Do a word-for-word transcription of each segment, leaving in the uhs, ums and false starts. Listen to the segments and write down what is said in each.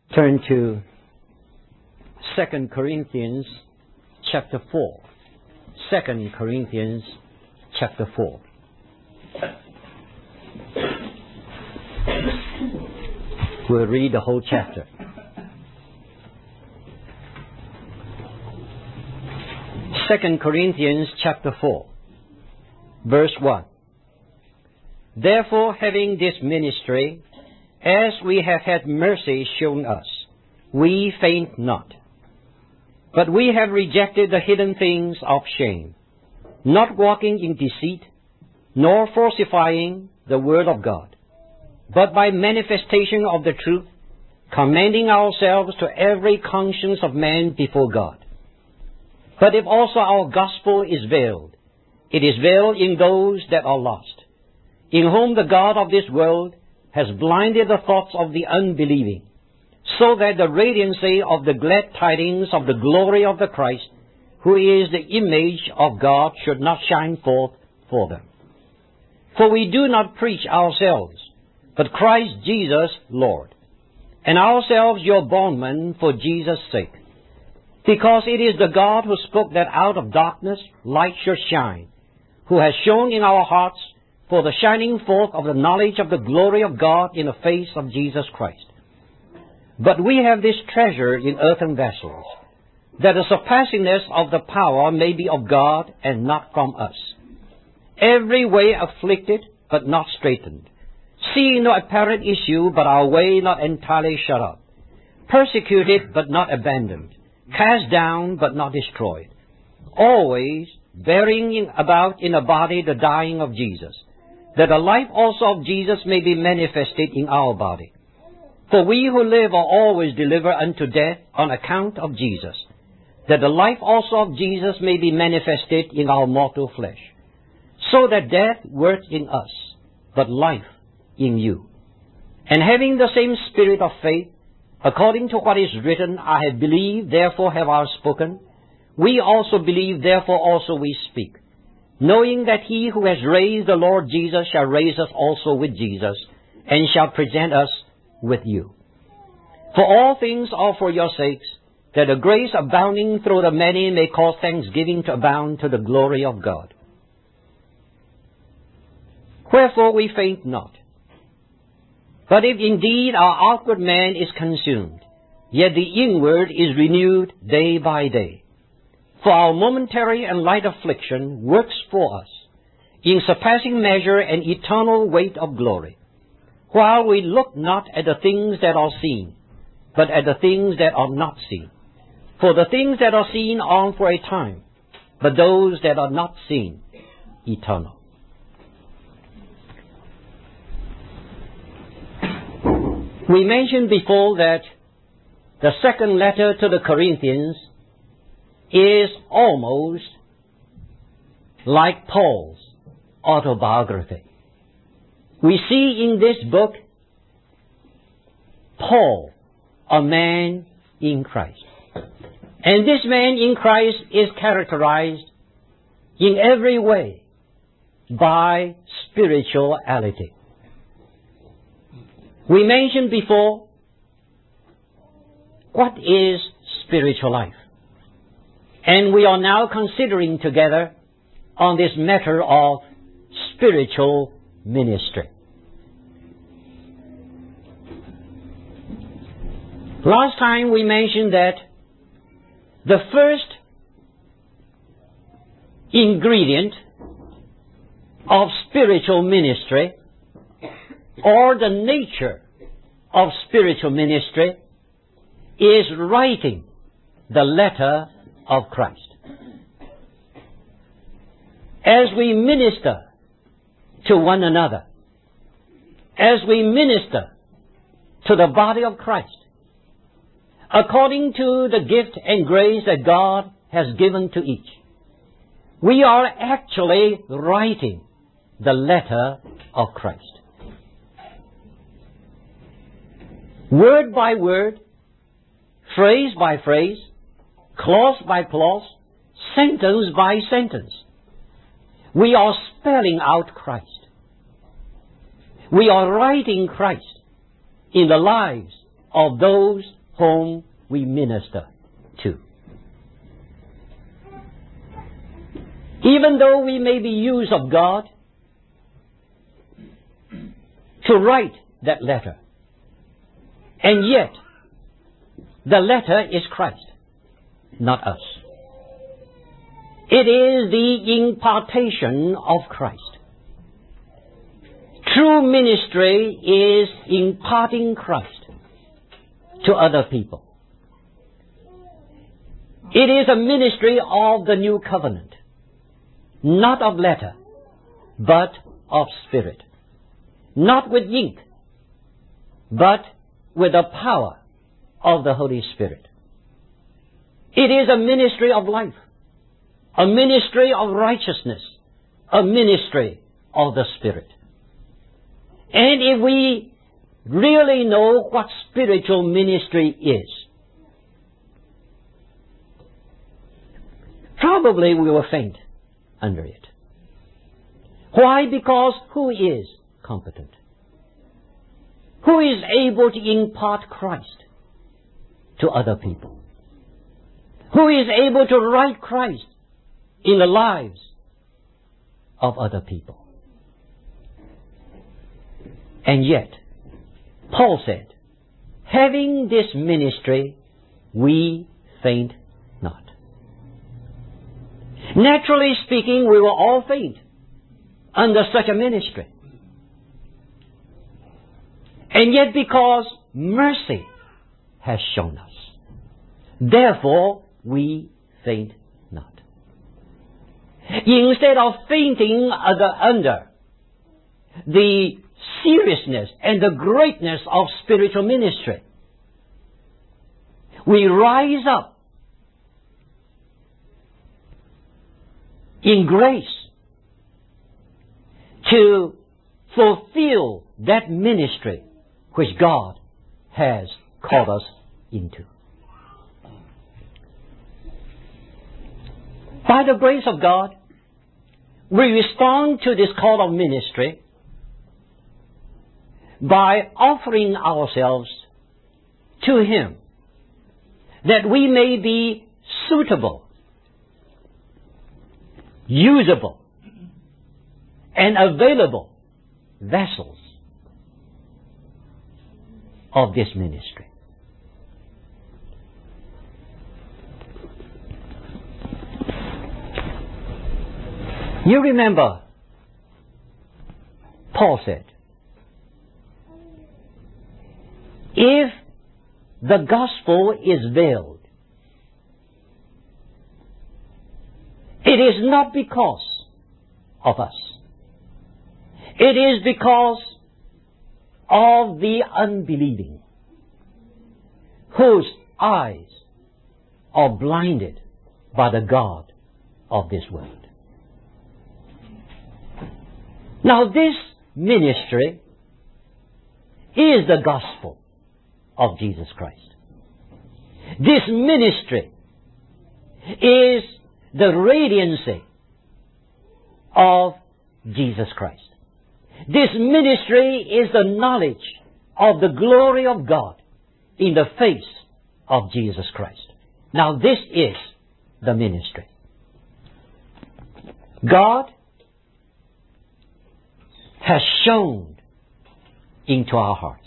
Turn to Second Corinthians chapter four. Second Corinthians chapter four. We'll read the whole chapter. Second Corinthians chapter four, verse one. Therefore, having this ministry, as we have had mercy shown us, we faint not. But we have rejected the hidden things of shame, not walking in deceit, nor falsifying the word of God, but by manifestation of the truth, commending ourselves to every conscience of man before God. But if also our gospel is veiled, it is veiled in those that are lost, in whom the God of this world has blinded the thoughts of the unbelieving, so that the radiancy of the glad tidings of the glory of the Christ, who is the image of God, should not shine forth for them. For we do not preach ourselves, but Christ Jesus Lord, and ourselves your bondmen for Jesus' sake. Because it is the God who spoke that out of darkness light should shine, who has shone in our hearts for the shining forth of the knowledge of the glory of God in the face of Jesus Christ. But we have this treasure in earthen vessels, that the surpassingness of the power may be of God and not from us. Every way afflicted, but not straitened, seeing no apparent issue, but our way not entirely shut up, persecuted, but not abandoned, cast down, but not destroyed, always bearing in, about in a body the dying of Jesus, that the life also of Jesus may be manifested in our body. For we who live are always delivered unto death on account of Jesus, that the life also of Jesus may be manifested in our mortal flesh, so that death works in us, but life in you. And having the same spirit of faith, according to what is written, I have believed, therefore have I spoken. We also believe, therefore also we speak, knowing that he who has raised the Lord Jesus shall raise us also with Jesus, and shall present us with you. For all things are for your sakes, that the grace abounding through the many may cause thanksgiving to abound to the glory of God. Wherefore we faint not. But if indeed our outward man is consumed, yet the inward is renewed day by day. For our momentary and light affliction works for us, in surpassing measure and eternal weight of glory, while we look not at the things that are seen, but at the things that are not seen. For the things that are seen are for a time, but those that are not seen, eternal. We mentioned before that the second letter to the Corinthians is almost like Paul's autobiography. We see in this book Paul, a man in Christ. And this man in Christ is characterized in every way by spirituality. We mentioned before, what is spiritual life? And we are now considering together on this matter of spiritual ministry. Last time we mentioned that the first ingredient of spiritual ministry, or the nature of spiritual ministry, is writing the letter of Christ. As we minister to one another, as we minister to the body of Christ, according to the gift and grace that God has given to each, we are actually writing the letter of Christ. Word by word, phrase by phrase, clause by clause, sentence by sentence, we are spelling out Christ. We are writing Christ in the lives of those whom we minister to. Even though we may be used of God to write that letter, and yet the letter is Christ, not us. It is the impartation of Christ. True ministry is imparting Christ to other people. It is a ministry of the new covenant, not of letter, but of spirit. Not with ink, but with the power of the Holy Spirit. It is a ministry of life, a ministry of righteousness, a ministry of the Spirit. And if we really know what spiritual ministry is, probably we will faint under it. Why? Because who is competent? Who is able to impart Christ to other people? Who is able to write Christ in the lives of other people? And yet, Paul said, having this ministry, we faint not. Naturally speaking, we will all faint under such a ministry. And yet because mercy has shown us, therefore we faint not. Instead of fainting under the seriousness and the greatness of spiritual ministry, we rise up in grace to fulfill that ministry which God has called us into. By the grace of God, we respond to this call of ministry by offering ourselves to Him, that we may be suitable, usable, and available vessels of this ministry. You remember, Paul said, if the gospel is veiled, it is not because of us. It is because of the unbelieving, whose eyes are blinded by the God of this world. Now this ministry is the gospel of Jesus Christ. This ministry is the radiancy of Jesus Christ. This ministry is the knowledge of the glory of God in the face of Jesus Christ. Now this is the ministry. God has shone into our hearts.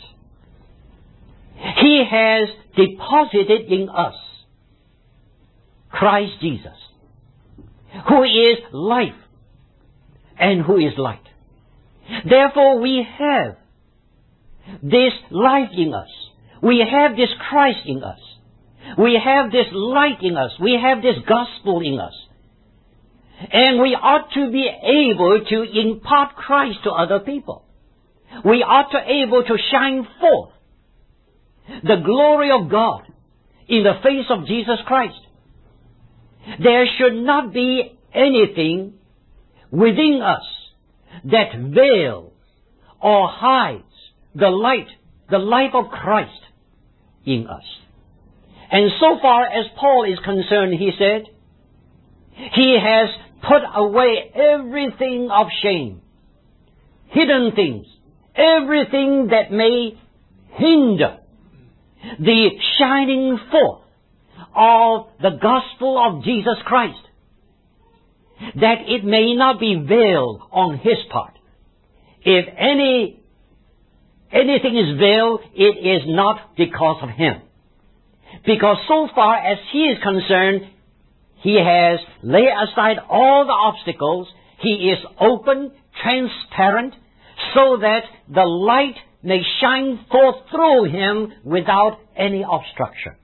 He has deposited in us Christ Jesus, who is life and who is light. Therefore we have this life in us. We have this Christ in us. We have this light in us. We have this gospel in us. And we ought to be able to impart Christ to other people. We ought to be able to shine forth the glory of God in the face of Jesus Christ. There should not be anything within us that veils or hides the light, the life of Christ in us. And so far as Paul is concerned, he said, he has put away everything of shame, hidden things, everything that may hinder the shining forth of the gospel of Jesus Christ, that it may not be veiled on his part. If any anything is veiled, it is not because of him. Because so far as he is concerned, he has laid aside all the obstacles. He is open, transparent, so that the light may shine forth through him without any obstruction.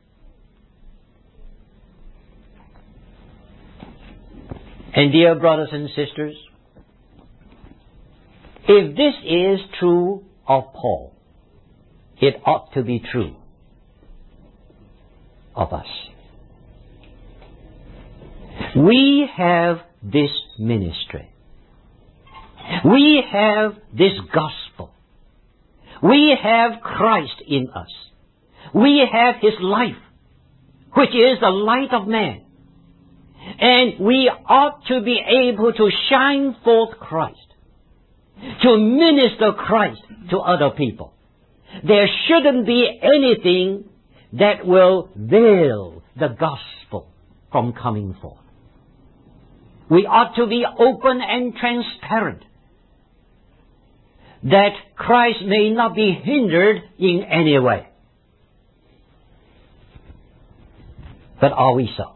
And dear brothers and sisters, if this is true of Paul, it ought to be true of us. We have this ministry. We have this gospel. We have Christ in us. We have his life, which is the light of man. And we ought to be able to shine forth Christ, to minister Christ to other people. There shouldn't be anything that will veil the gospel from coming forth. We ought to be open and transparent, that Christ may not be hindered in any way. But are we so?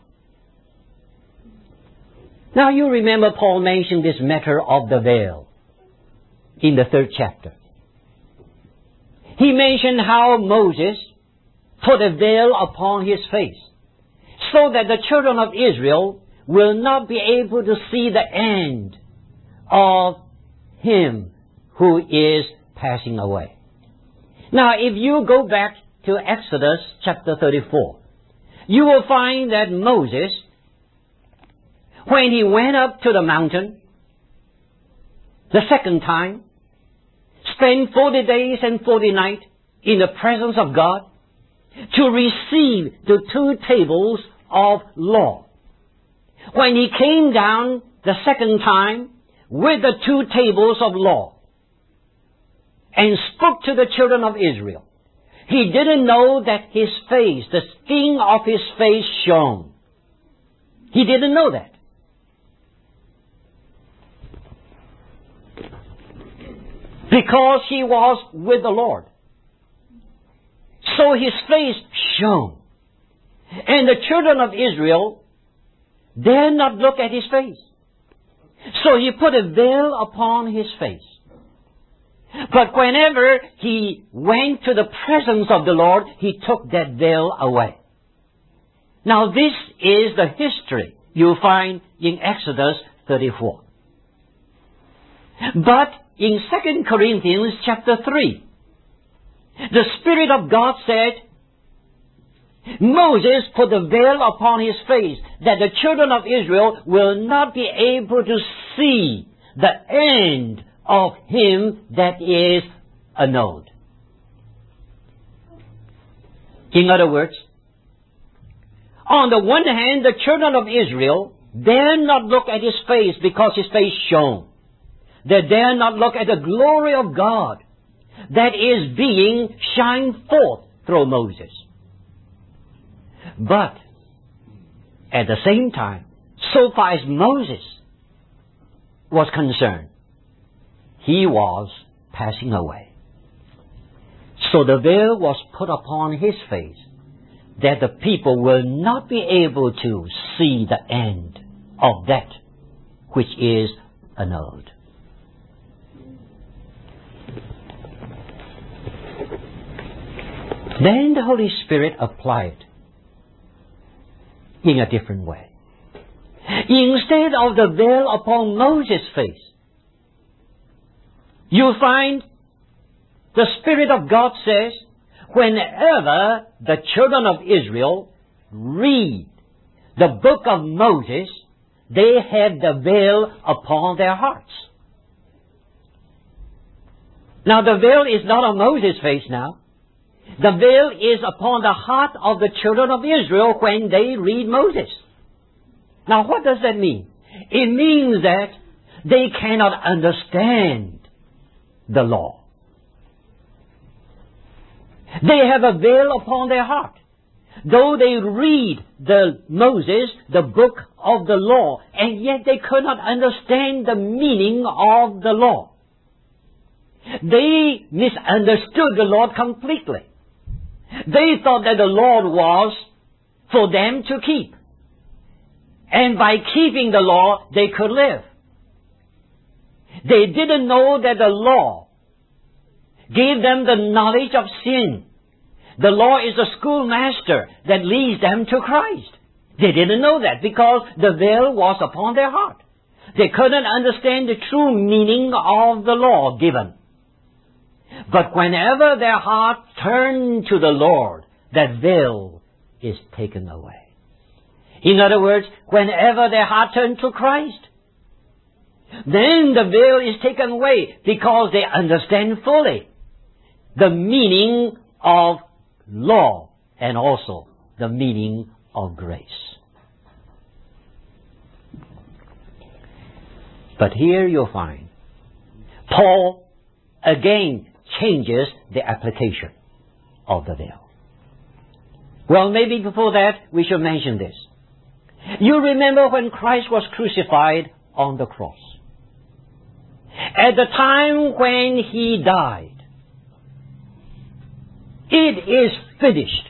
Now you remember Paul mentioned this matter of the veil in the third chapter. He mentioned how Moses put a veil upon his face so that the children of Israel will not be able to see the end of him who is passing away. Now, if you go back to Exodus chapter thirty-four, you will find that Moses, when he went up to the mountain the second time, spent forty days and forty nights in the presence of God to receive the two tables of law. When he came down the second time with the two tables of law and spoke to the children of Israel, he didn't know that his face, the skin of his face shone. He didn't know that. Because he was with the Lord. So his face shone. And the children of Israel dare not look at his face. So he put a veil upon his face. But whenever he went to the presence of the Lord, he took that veil away. Now this is the history you find in Exodus thirty-four. But in Second Corinthians chapter three, the Spirit of God said, Moses put a veil upon his face that the children of Israel will not be able to see the end of him that is annulled. In other words, on the one hand, the children of Israel dare not look at his face because his face shone. They dare not look at the glory of God that is being shined forth through Moses. But at the same time, so far as Moses was concerned, he was passing away. So the veil was put upon his face that the people will not be able to see the end of that which is annulled. Then the Holy Spirit applied in a different way. Instead of the veil upon Moses' face, you find the Spirit of God says, whenever the children of Israel read the book of Moses, they have the veil upon their hearts. Now the veil is not on Moses' face now. The veil is upon the heart of the children of Israel when they read Moses. Now what does that mean? It means that they cannot understand the law. They have a veil upon their heart. Though they read the Moses, the book of the law, and yet they could not understand the meaning of the law. They misunderstood the Lord completely. They thought that the Lord was for them to keep. And by keeping the law, they could live. They didn't know that the law gave them the knowledge of sin. The law is a schoolmaster that leads them to Christ. They didn't know that because the veil was upon their heart. They couldn't understand the true meaning of the law given. But whenever their heart turned to the Lord, that veil is taken away. In other words, whenever their heart turned to Christ, then the veil is taken away because they understand fully the meaning of law and also the meaning of grace. But here you'll find Paul again changes the application of the veil. Well, maybe before that we should mention this. You remember when Christ was crucified on the cross. At the time when He died, it is finished.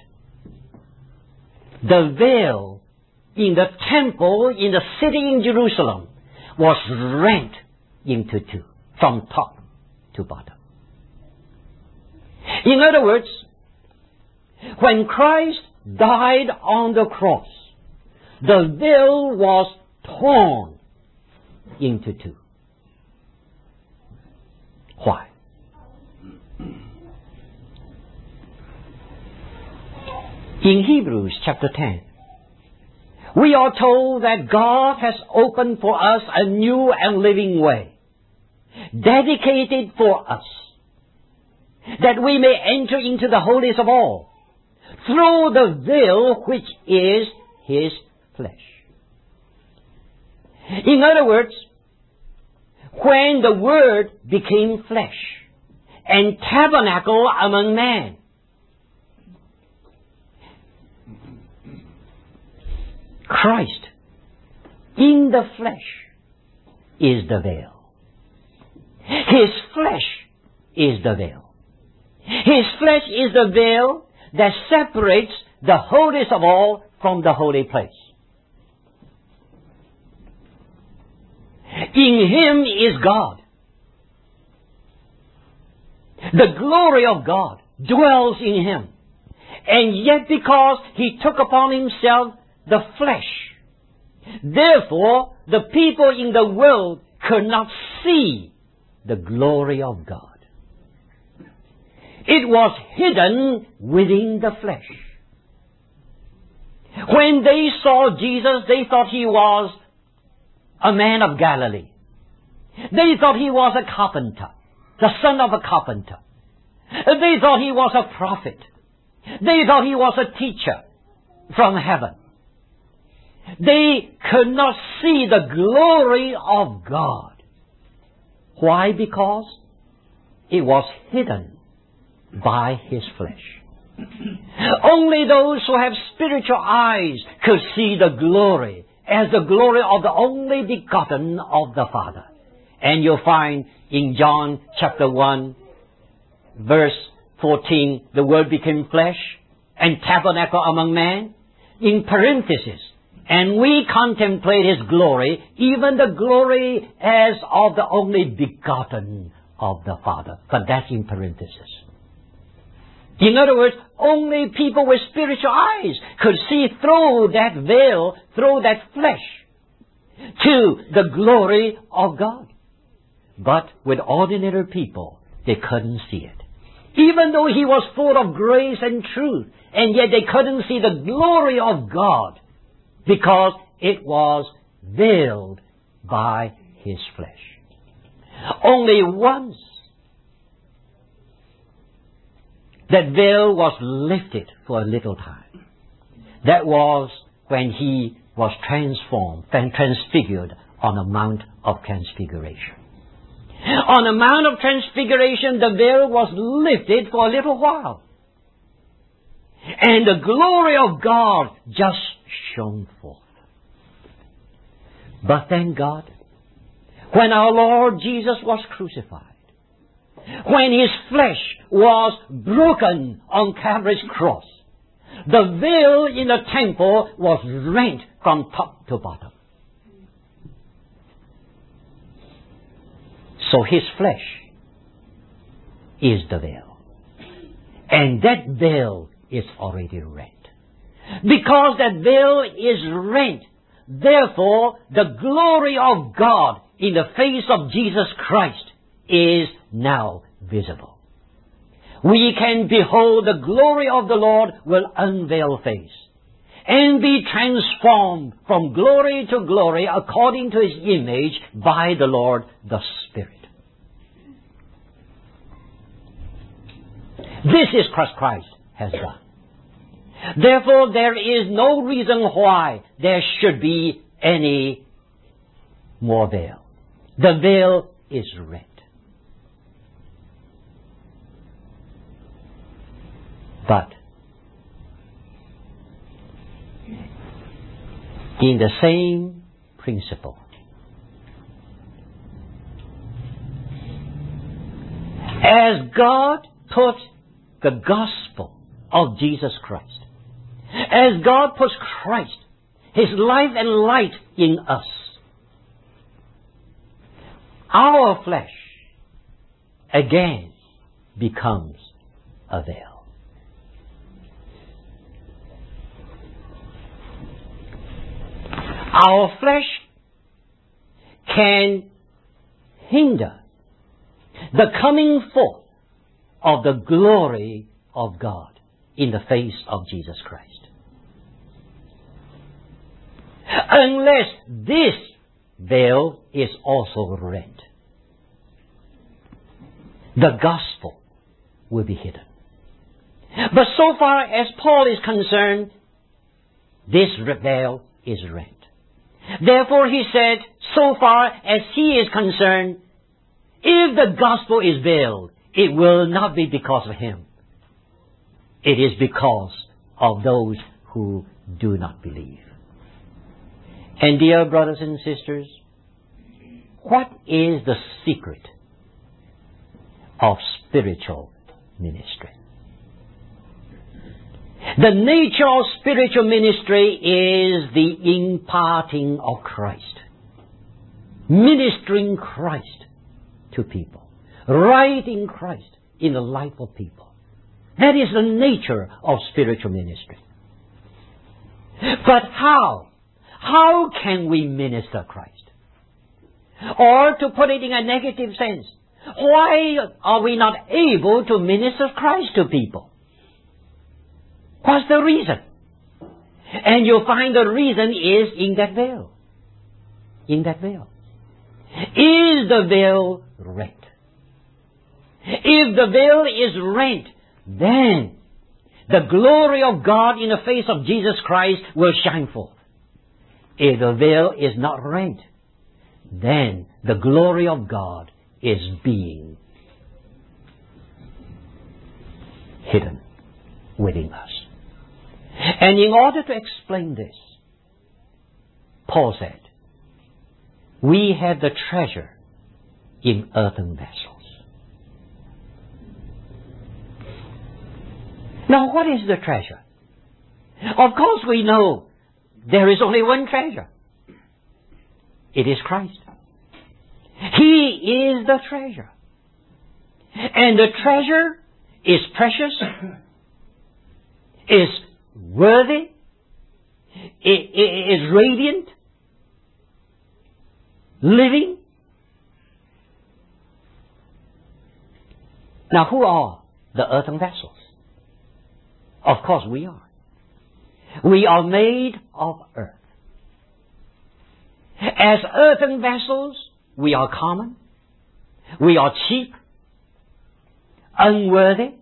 The veil in the temple, in the city in Jerusalem, was rent into two, from top to bottom. In other words, when Christ died on the cross, the veil was torn into two. Why? In Hebrews chapter ten, we are told that God has opened for us a new and living way, dedicated for us, that we may enter into the holiest of all, through the veil which is His flesh. In other words, when the Word became flesh and tabernacled among men, Christ in the flesh is the veil. His flesh is the veil. His flesh is the veil that separates the holiest of all from the holy place. In Him is God. The glory of God dwells in Him. And yet because He took upon Himself the flesh, therefore the people in the world could not see the glory of God. It was hidden within the flesh. When they saw Jesus, they thought He was a man of Galilee. They thought He was a carpenter, the son of a carpenter. They thought He was a prophet. They thought He was a teacher from heaven. They could not see the glory of God. Why? Because it was hidden by His flesh. Only those who have spiritual eyes could see the glory as the glory of the only begotten of the Father. And you'll find in John chapter one, verse fourteen, the Word became flesh and tabernacled among men. In parenthesis, and we contemplate His glory, even the glory as of the only begotten of the Father. But that's in parenthesis. In other words, only people with spiritual eyes could see through that veil, through that flesh, to the glory of God. But with ordinary people, they couldn't see it. Even though He was full of grace and truth, and yet they couldn't see the glory of God, because it was veiled by His flesh. Only once that veil was lifted for a little time. That was when He was transformed and transfigured on the Mount of Transfiguration. On the Mount of Transfiguration, the veil was lifted for a little while. And the glory of God just shone forth. But thank God, when our Lord Jesus was crucified, when His flesh was broken on Calvary's cross, the veil in the temple was rent from top to bottom. So His flesh is the veil. And that veil is already rent. Because that veil is rent, therefore the glory of God in the face of Jesus Christ is now visible. We can behold the glory of the Lord with unveiled face and be transformed from glory to glory according to His image by the Lord the Spirit. This is what Christ has done. Therefore, there is no reason why there should be any more veil. The veil is rent. But in the same principle, as God put the gospel of Jesus Christ, as God puts Christ, His life and light in us, our flesh again becomes a veil. Our flesh can hinder the coming forth of the glory of God in the face of Jesus Christ. Unless this veil is also rent, the gospel will be hidden. But so far as Paul is concerned, this veil is rent. Therefore he said, so far as he is concerned, if the gospel is veiled, it will not be because of him. It is because of those who do not believe. And dear brothers and sisters, what is the secret of spiritual ministry? The nature of spiritual ministry is the imparting of Christ. Ministering Christ to people. Writing Christ in the life of people. That is the nature of spiritual ministry. But how? How can we minister Christ? Or to put it in a negative sense, why are we not able to minister Christ to people? What's the reason? And you'll find the reason is in that veil. In that veil. Is the veil rent? If the veil is rent, then the glory of God in the face of Jesus Christ will shine forth. If the veil is not rent, then the glory of God is being hidden within us. And in order to explain this, Paul said, we have the treasure in earthen vessels. Now, what is the treasure? Of course we know there is only one treasure. It is Christ. He is the treasure. And the treasure is precious, is worthy, is radiant, living. Now, who are the earthen vessels? Of course we are. We are made of earth. As earthen vessels, we are common, we are cheap, unworthy,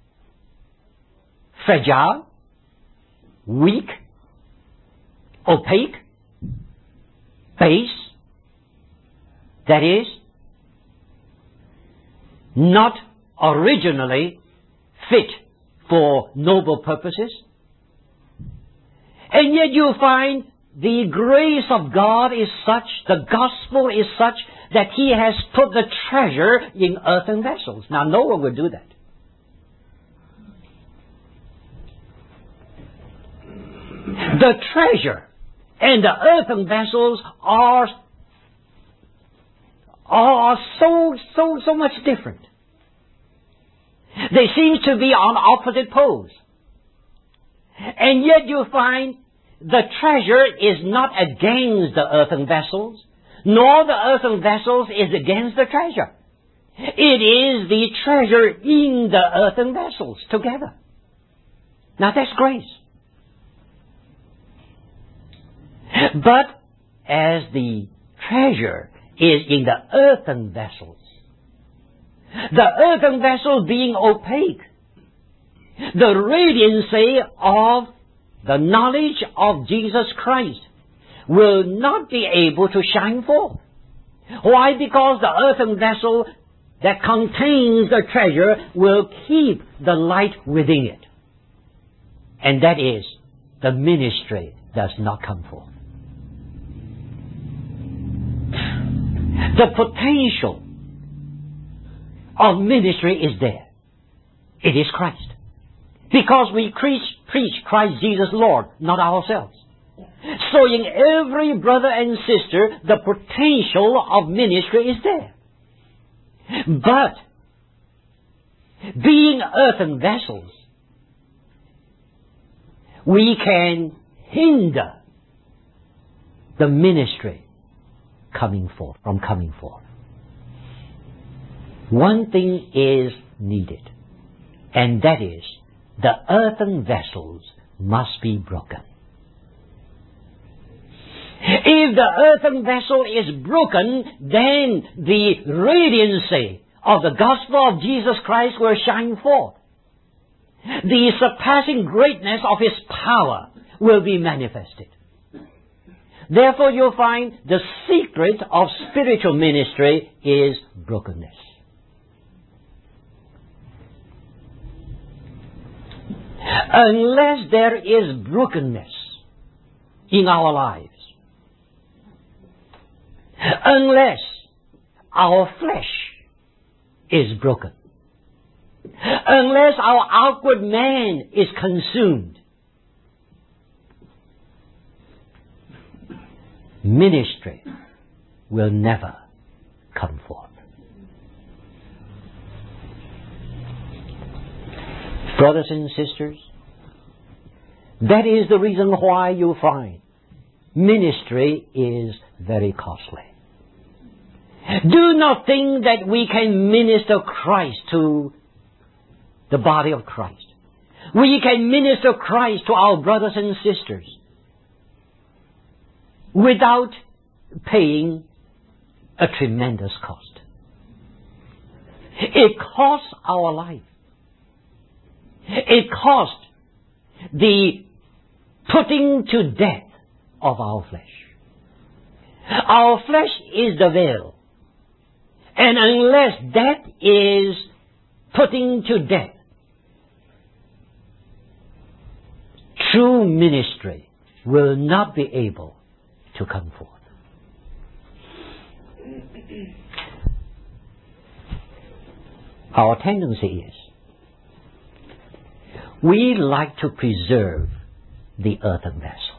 fragile, weak, opaque, base, that is, not originally fit for noble purposes, And yet you find the grace of God is such, the gospel is such, that He has put the treasure in earthen vessels. Now, no one will do that. The treasure and the earthen vessels are, are so, so, so much different. They seem to be on opposite poles. And yet you find the treasure is not against the earthen vessels, nor the earthen vessels is against the treasure. It is the treasure in the earthen vessels together. Now that's grace. But as the treasure is in the earthen vessels, the earthen vessel being opaque, the radiancy of the knowledge of Jesus Christ will not be able to shine forth. Why? Because the earthen vessel that contains the treasure will keep the light within it. And that is, the ministry does not come forth. The potential of ministry is there. It is Christ. Because we preach, preach Christ Jesus Lord, not ourselves. So in every brother and sister, the potential of ministry is there. But, being earthen vessels, we can hinder the ministry coming forth, from coming forth. One thing is needed, and that is, the earthen vessels must be broken. If the earthen vessel is broken, then the radiancy of the gospel of Jesus Christ will shine forth. The surpassing greatness of His power will be manifested. Therefore, you'll find the secret of spiritual ministry is brokenness. Unless there is brokenness in our lives, unless our flesh is broken, unless our outward man is consumed, ministry will never come forth. Brothers and sisters, that is the reason why you find ministry is very costly. Do not think that we can minister Christ to the body of Christ. We can minister Christ to our brothers and sisters without paying a tremendous cost. It costs our life. It costs the putting to death of our flesh. Our flesh is the veil. And unless that is putting to death, true ministry will not be able to come forth. Our tendency is we like to preserve the earthen vessel.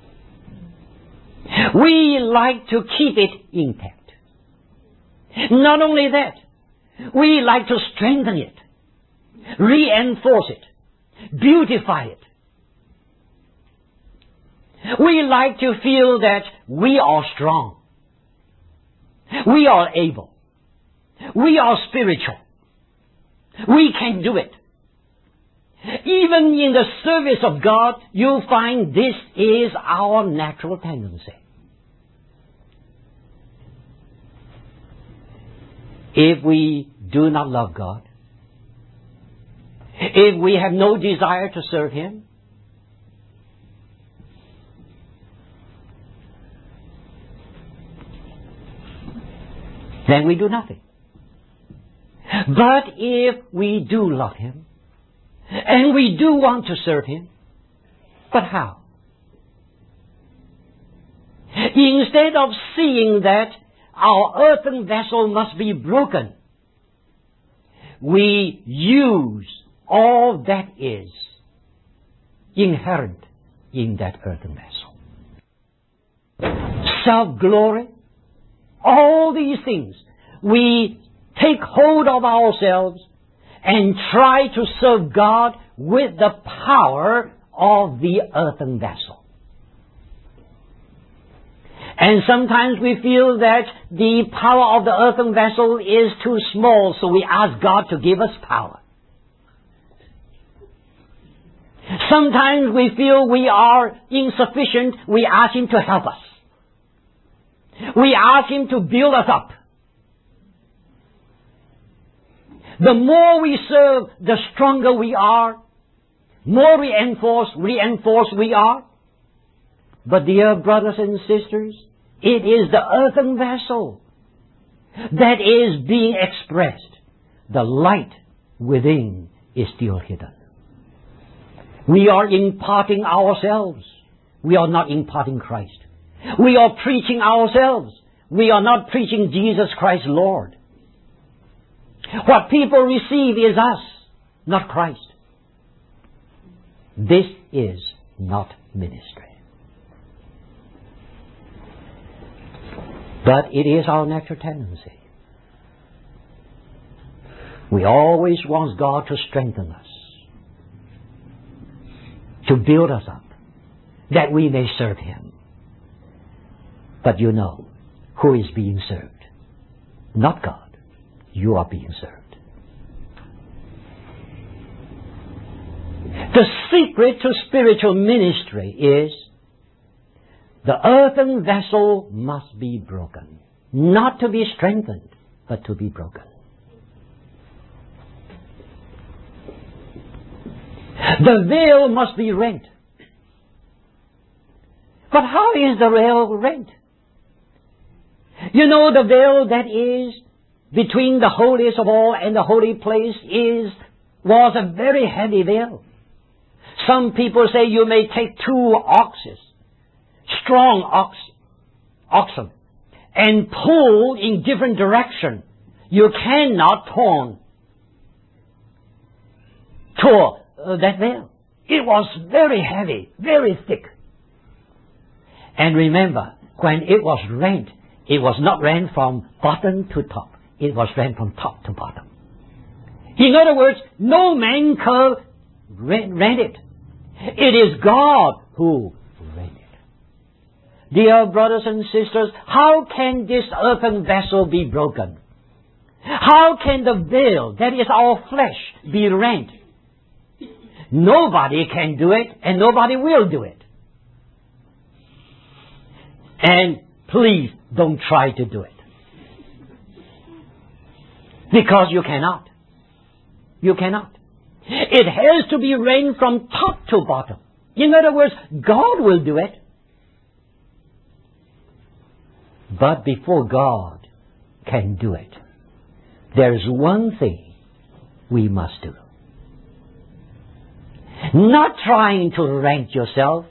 We like to keep it intact. Not only that, we like to strengthen it, reinforce it, beautify it. We like to feel that we are strong. We are able. We are spiritual. We can do it. Even in the service of God, you'll find this is our natural tendency. If we do not love God, if we have no desire to serve Him, then we do nothing. But if we do love Him, and we do want to serve Him, but how? Instead of seeing that our earthen vessel must be broken, we use all that is inherent in that earthen vessel. Self-glory, all these things, we take hold of ourselves and try to serve God with the power of the earthen vessel. And sometimes we feel that the power of the earthen vessel is too small, so we ask God to give us power. Sometimes we feel we are insufficient, we ask Him to help us. We ask Him to build us up. The more we serve, the stronger we are, more reinforced, reinforced we are. But dear brothers and sisters, it is the earthen vessel that is being expressed. The light within is still hidden. We are imparting ourselves. We are not imparting Christ. We are preaching ourselves. We are not preaching Jesus Christ Lord. What people receive is us, not Christ. This is not ministry. But it is our natural tendency. We always want God to strengthen us, to build us up, that we may serve Him. But you know who is being served? Not God. You are being served. The secret to spiritual ministry is the earthen vessel must be broken. Not to be strengthened, but to be broken. The veil must be rent. But how is the veil rent? You know, the veil that is between the holiest of all and the holy place is was a very heavy veil. Some people say you may take two oxes, strong ox, oxen, and pull in different direction. You cannot turn toward uh, that veil. It was very heavy, very thick. And remember, when it was rent, it was not rent from bottom to top. It was rent from top to bottom. In other words, no man could rent, rent it. It is God who rent it. Dear brothers and sisters, how can this earthen vessel be broken? How can the veil, that is our flesh, be rent? Nobody can do it, and nobody will do it. And please don't try to do it. Because you cannot. You cannot. It has to be rent from top to bottom. In other words, God will do it. But before God can do it, there is one thing we must do. Not trying to rent yourself.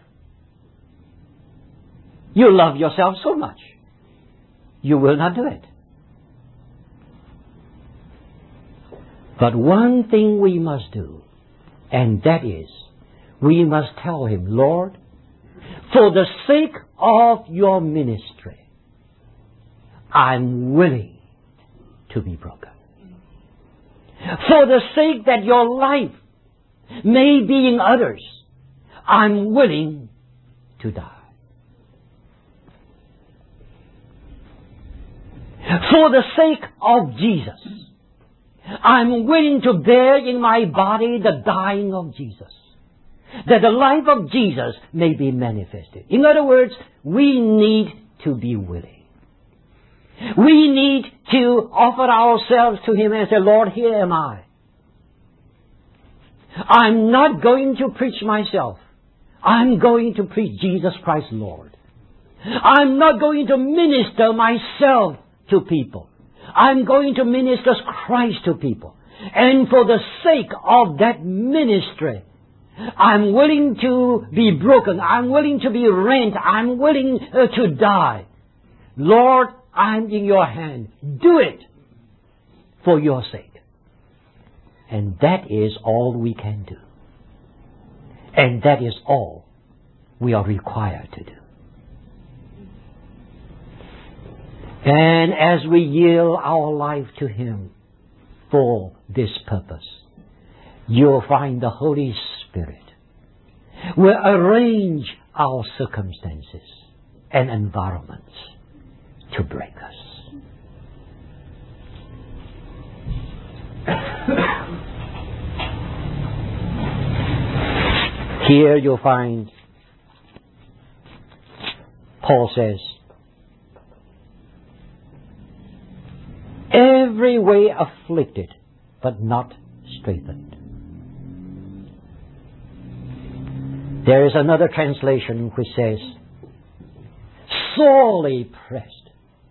You love yourself so much. You will not do it. But one thing we must do, and that is, we must tell Him, Lord, for the sake of your ministry, I'm willing to be broken. For the sake that your life may be in others, I'm willing to die. For the sake of Jesus, I'm willing to bear in my body the dying of Jesus, that the life of Jesus may be manifested. In other words, we need to be willing. We need to offer ourselves to Him and say, Lord, here am I. I'm not going to preach myself. I'm going to preach Jesus Christ Lord. I'm not going to minister myself to people. I'm going to minister Christ to people. And for the sake of that ministry, I'm willing to be broken. I'm willing to be rent. I'm willing uh, to die. Lord, I'm in your hand. Do it for your sake. And that is all we can do. And that is all we are required to do. And as we yield our life to Him for this purpose, you'll find the Holy Spirit will arrange our circumstances and environments to break us. Here you'll find Paul says, every way afflicted, but not strengthened. There is another translation which says, sorely pressed,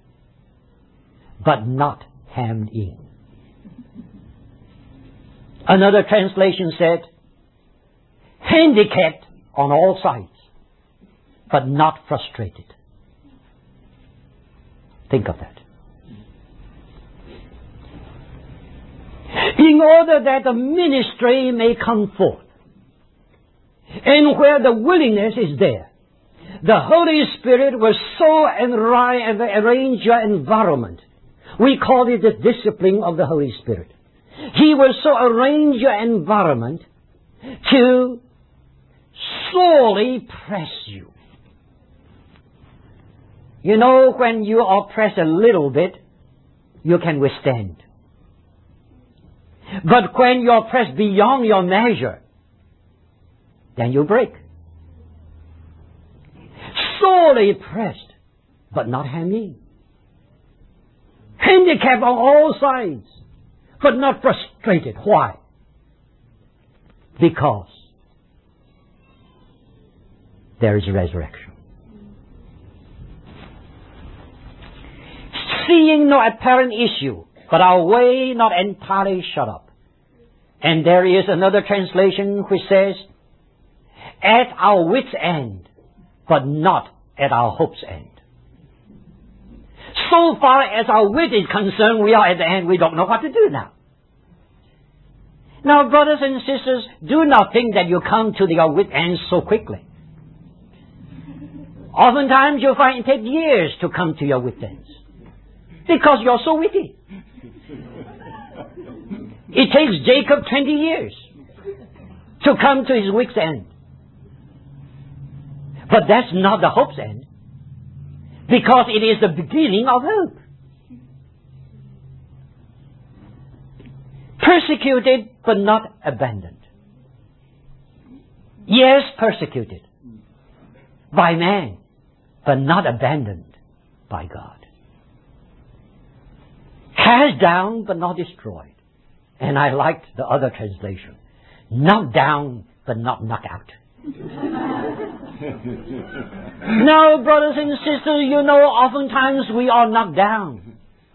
but not hemmed in. Another translation said, handicapped on all sides, but not frustrated. Think of that. In order that the ministry may come forth, and where the willingness is there, the Holy Spirit will so arrange your environment. We call it the discipline of the Holy Spirit. He will so arrange your environment to sorely press you. You know, when you are pressed a little bit, you can withstand. But when you are pressed beyond your measure, then you break. Sorely pressed, but not hemmed in. Handicapped on all sides, but not frustrated. Why? Because there is resurrection. Seeing no apparent issue, but our way not entirely shut up. And there is another translation which says, at our wit's end, but not at our hope's end. So far as our wit is concerned, we are at the end. We don't know what to do now. Now, brothers and sisters, do not think that you come to your wit end so quickly. Oftentimes you'll find it takes years to come to your wit ends. Because you're so witty. It takes Jacob twenty years to come to his wit's end. But that's not the hope's end. Because it is the beginning of hope. Persecuted but not abandoned. Yes, persecuted by man, but not abandoned by God. Cast down but not destroyed. And I liked the other translation. Knocked down but not knocked out. Now, brothers and sisters, you know, oftentimes we are knocked down.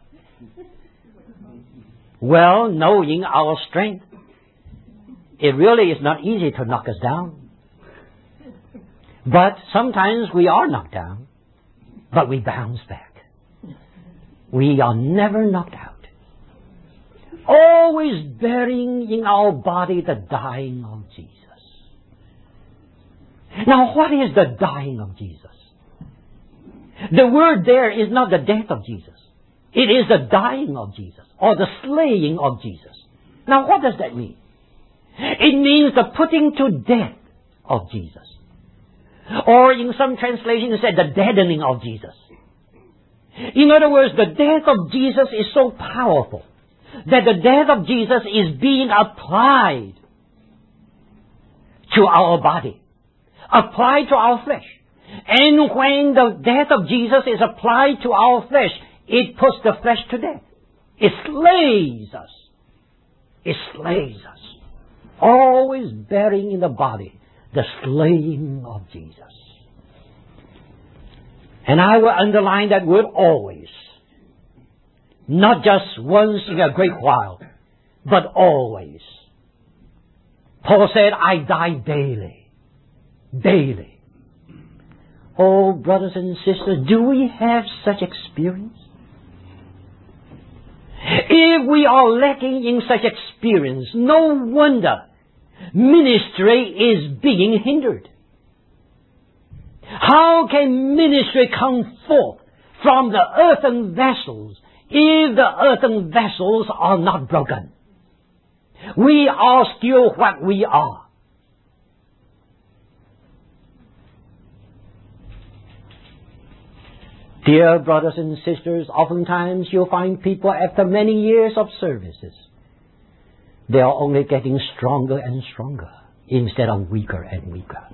Well, knowing our strength, it really is not easy to knock us down. But sometimes we are knocked down, but we bounce back. We are never knocked out. Always bearing in our body the dying of Jesus. Now, what is the dying of Jesus? The word there is not the death of Jesus. It is the dying of Jesus, or the slaying of Jesus. Now, what does that mean? It means the putting to death of Jesus. Or in some translations it said the deadening of Jesus. In other words, the death of Jesus is so powerful that the death of Jesus is being applied to our body, applied to our flesh. And when the death of Jesus is applied to our flesh, it puts the flesh to death. It slays us. It slays us. Always bearing in the body the slaying of Jesus. And I will underline that word always. Not just once in a great while, but always. Paul said, I die daily. Daily. Oh, brothers and sisters, do we have such experience? If we are lacking in such experience, no wonder ministry is being hindered. How can ministry come forth from the earthen vessels if the earthen vessels are not broken? We are still what we are. Dear brothers and sisters, oftentimes you'll find people after many years of services, they are only getting stronger and stronger instead of weaker and weaker.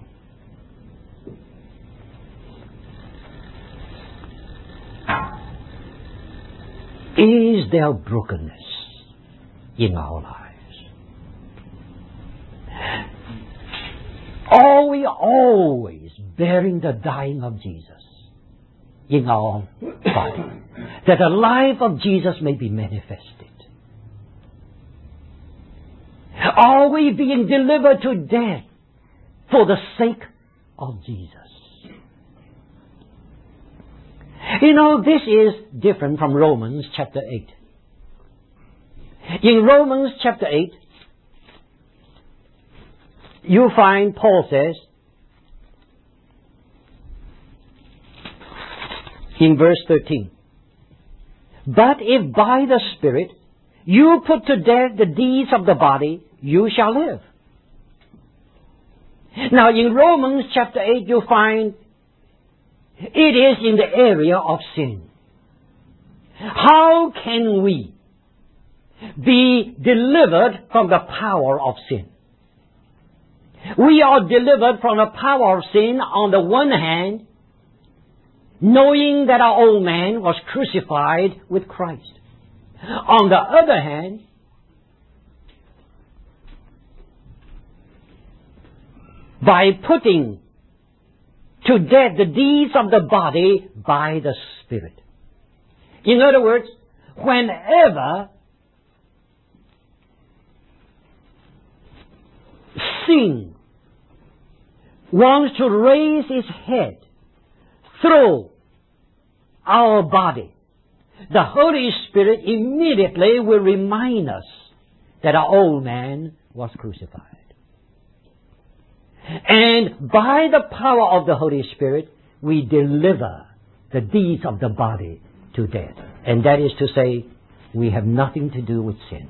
Is there brokenness in our lives? Are we always bearing the dying of Jesus in our body, that the life of Jesus may be manifested? Are we being delivered to death for the sake of Jesus? You know, this is different from Romans chapter eight. In Romans chapter eight, you find Paul says, in verse thirteen, but if by the Spirit you put to death the deeds of the body, you shall live. Now in Romans chapter eight you find it is in the area of sin. How can we be delivered from the power of sin? We are delivered from the power of sin on the one hand, knowing that our old man was crucified with Christ. On the other hand, by putting to death the deeds of the body by the Spirit. In other words, whenever sin wants to raise its head through our body, the Holy Spirit immediately will remind us that our old man was crucified. And by the power of the Holy Spirit, we deliver the deeds of the body to death. And that is to say, we have nothing to do with sin.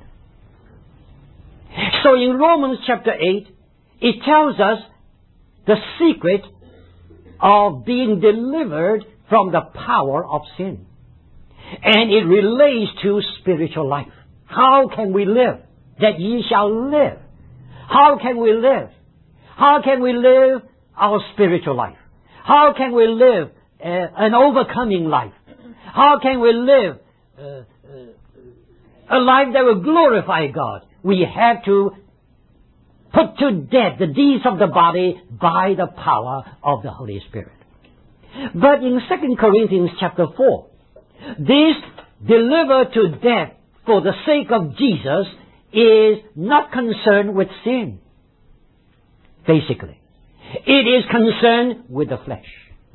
So in Romans chapter eight, it tells us the secret of being delivered from the power of sin. And it relates to spiritual life. How can we live? That ye shall live. How can we live? How can we live our spiritual life? How can we live uh, an overcoming life? How can we live uh, uh, a life that will glorify God? We have to put to death the deeds of the body by the power of the Holy Spirit. But in Second Corinthians chapter four, this delivered to death for the sake of Jesus is not concerned with sin. Basically, it is concerned with the flesh.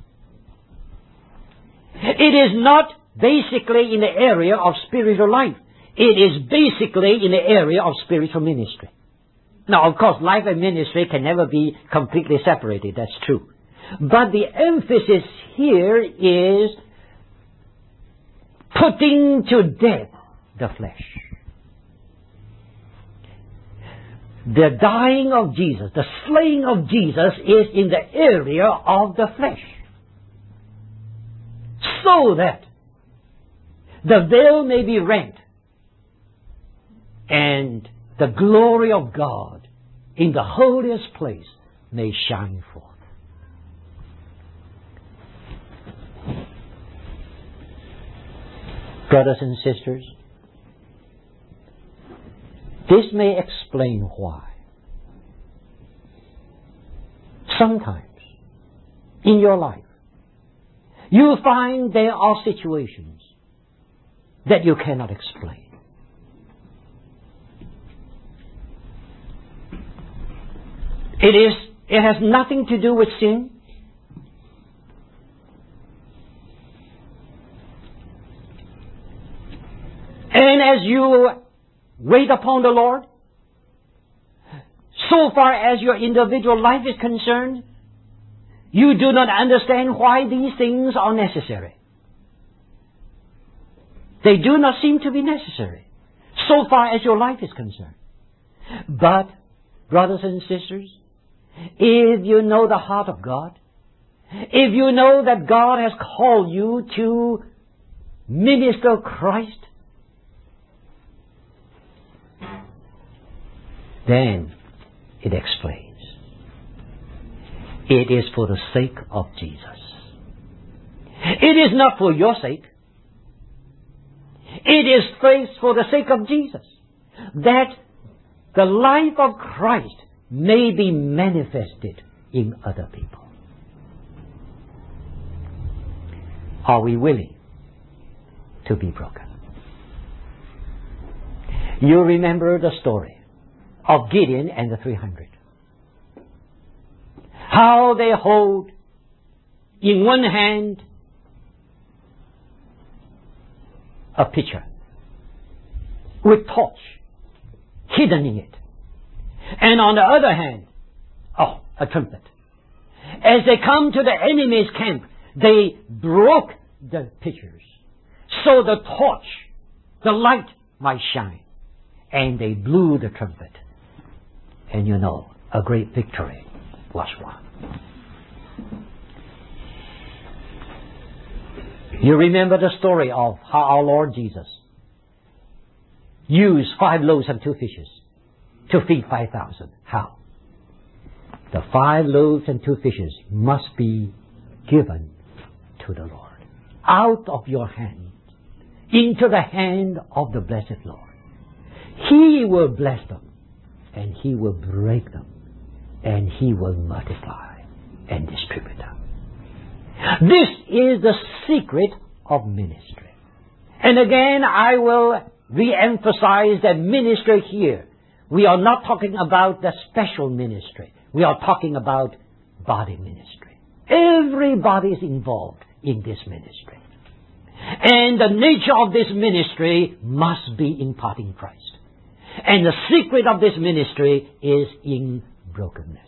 It is not basically in the area of spiritual life. It is basically in the area of spiritual ministry. Now, of course, life and ministry can never be completely separated. That's true. But the emphasis here is putting to death the flesh. The dying of Jesus, the slaying of Jesus is in the area of the flesh. So that the veil may be rent and the glory of God in the holiest place may shine forth. Brothers and sisters, this may explain why sometimes in your life you find there are situations that you cannot explain. It is, it has nothing to do with sin. And as you wait upon the Lord, so far as your individual life is concerned, you do not understand why these things are necessary. They do not seem to be necessary, so far as your life is concerned. But, brothers and sisters, if you know the heart of God, if you know that God has called you to minister Christ, then it explains. It is for the sake of Jesus. It is not for your sake. It is for the sake of Jesus, that the life of Christ may be manifested in other people. Are we willing to be broken? You remember the story of Gideon and the three hundred. How they hold in one hand a pitcher with torch hidden in it, and on the other hand, oh, a trumpet. As they come to the enemy's camp, they broke the pitchers so the torch, the light, might shine, and they blew the trumpet. And you know, a great victory was won. You remember the story of how our Lord Jesus used five loaves and two fishes to feed five thousand. How? The five loaves and two fishes must be given to the Lord, out of your hand, into the hand of the blessed Lord. He will bless them, and He will break them, and He will multiply and distribute them. This is the secret of ministry. And again, I will re-emphasize that ministry here, we are not talking about the special ministry. We are talking about body ministry. Everybody is involved in this ministry. And the nature of this ministry must be imparting Christ. And the secret of this ministry is in brokenness.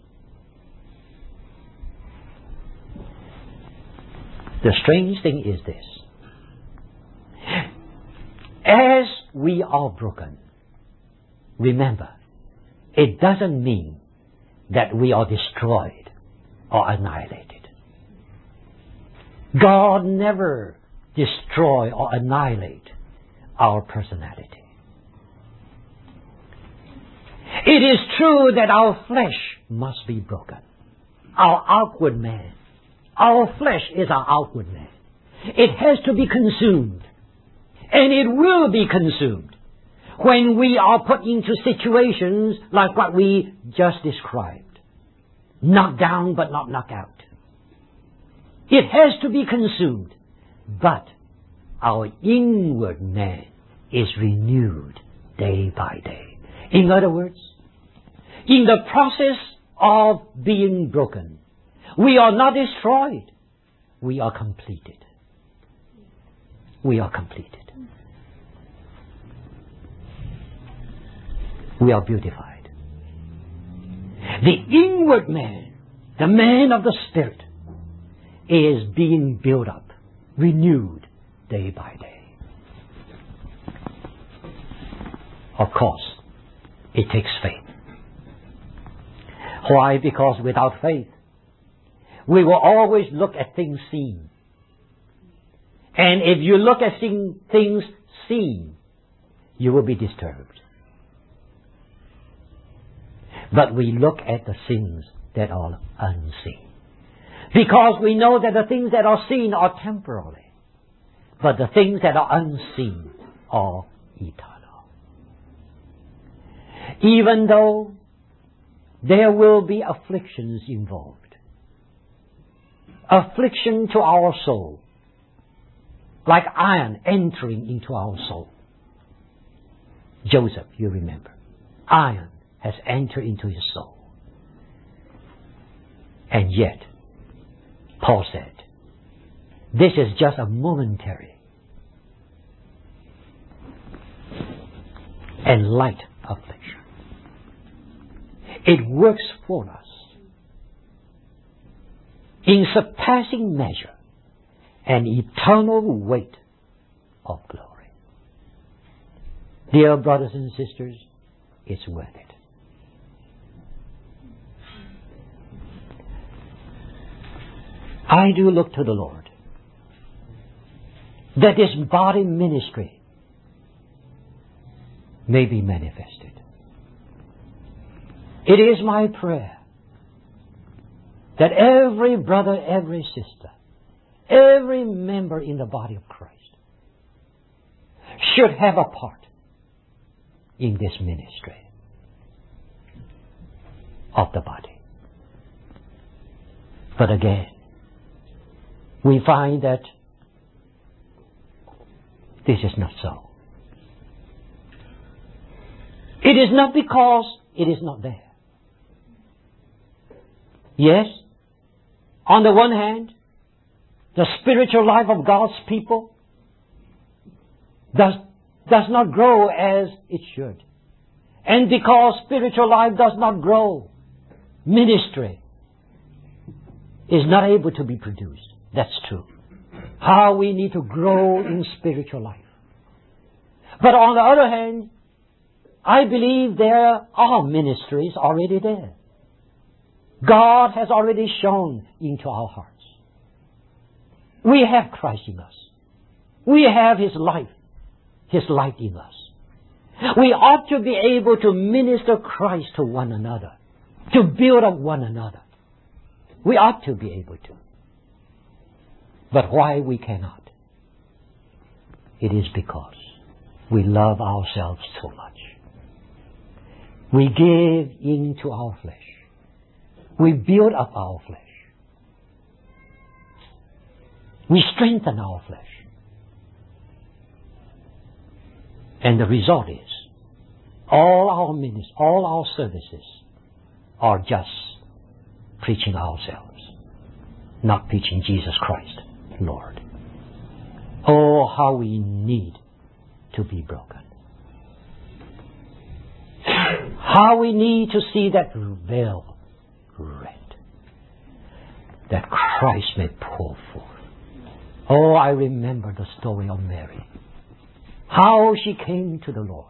The strange thing is this. As we are broken, remember, it doesn't mean that we are destroyed or annihilated. God never destroy or annihilate our personality. It is true that our flesh must be broken. Our outward man. Our flesh is our outward man. It has to be consumed. And it will be consumed when we are put into situations like what we just described. Knocked down but not knocked out. It has to be consumed. But our inward man is renewed day by day. In other words, in the process of being broken, we are not destroyed. We are completed. We are completed. We are beautified. The inward man, the man of the Spirit, is being built up, renewed day by day. Of course, it takes faith. Why? Because without faith, we will always look at things seen. And if you look at thing, things seen, you will be disturbed. But we look at the things that are unseen. Because we know that the things that are seen are temporary. But the things that are unseen are eternal. Even though there will be afflictions involved. Affliction to our soul. Like iron entering into our soul. Joseph, you remember. Iron has entered into his soul. And yet, Paul said, this is just a momentary and light affliction. It works for us in surpassing measure an eternal weight of glory. Dear brothers and sisters, it's worth it. I do look to the Lord that this body ministry may be manifested. It is my prayer that every brother, every sister, every member in the body of Christ should have a part in this ministry of the body. But again, we find that this is not so. It is not because it is not there. Yes, on the one hand, the spiritual life of God's people does, does not grow as it should. And because spiritual life does not grow, ministry is not able to be produced. That's true. How we need to grow in spiritual life. But on the other hand, I believe there are ministries already there. God has already shone into our hearts. We have Christ in us. We have His life, His light in us. We ought to be able to minister Christ to one another, to build up one another. We ought to be able to. But why we cannot? It is because we love ourselves so much. We give into our flesh. We build up our flesh. We strengthen our flesh. And the result is, all our ministries, all our services are just preaching ourselves, not preaching Jesus Christ, Lord. Oh, how we need to be broken. How we need to see that veil rent, that Christ may pour forth. Oh, I remember the story of Mary. How she came to the Lord.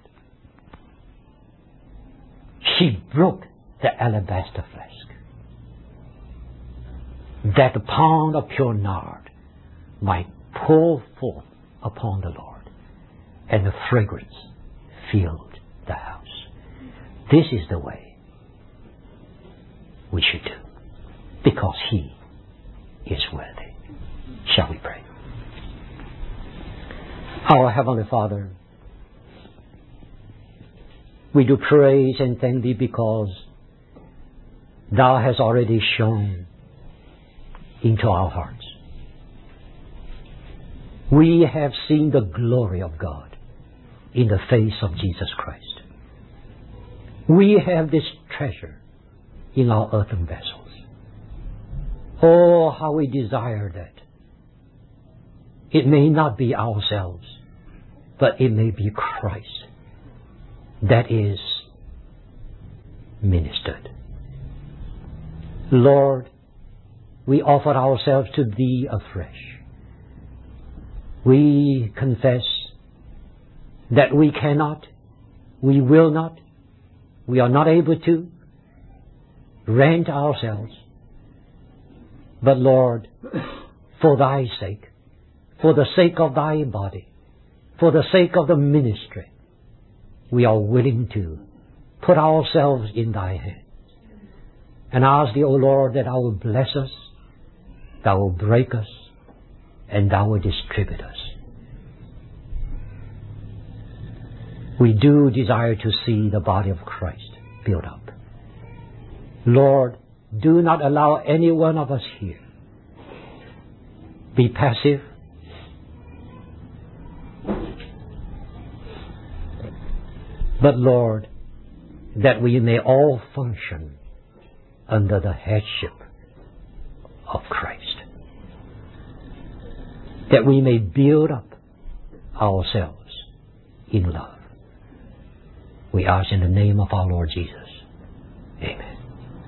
She broke the alabaster flask, that the pound of pure nard might pour forth upon the Lord, and the fragrance filled the house. This is the way we should do, because He is worthy. Shall we pray? Our Heavenly Father, we do praise and thank Thee because Thou hast already shone into our hearts. We have seen the glory of God in the face of Jesus Christ. We have this treasure in our earthen vessels. Oh, how we desire that it may not be ourselves, but it may be Christ that is ministered. Lord, we offer ourselves to Thee afresh. We confess that we cannot, we will not, we are not able to rent ourselves. But Lord, for Thy sake, for the sake of Thy body, for the sake of the ministry, we are willing to put ourselves in Thy hands and ask Thee, O Lord, that Thou will bless us, Thou will break us, and Thou will distribute us. We do desire to see the body of Christ built up. Lord, do not allow any one of us here be passive, but Lord, that we may all function under the headship of Christ, that we may build up ourselves in love. We ask in the name of our Lord Jesus.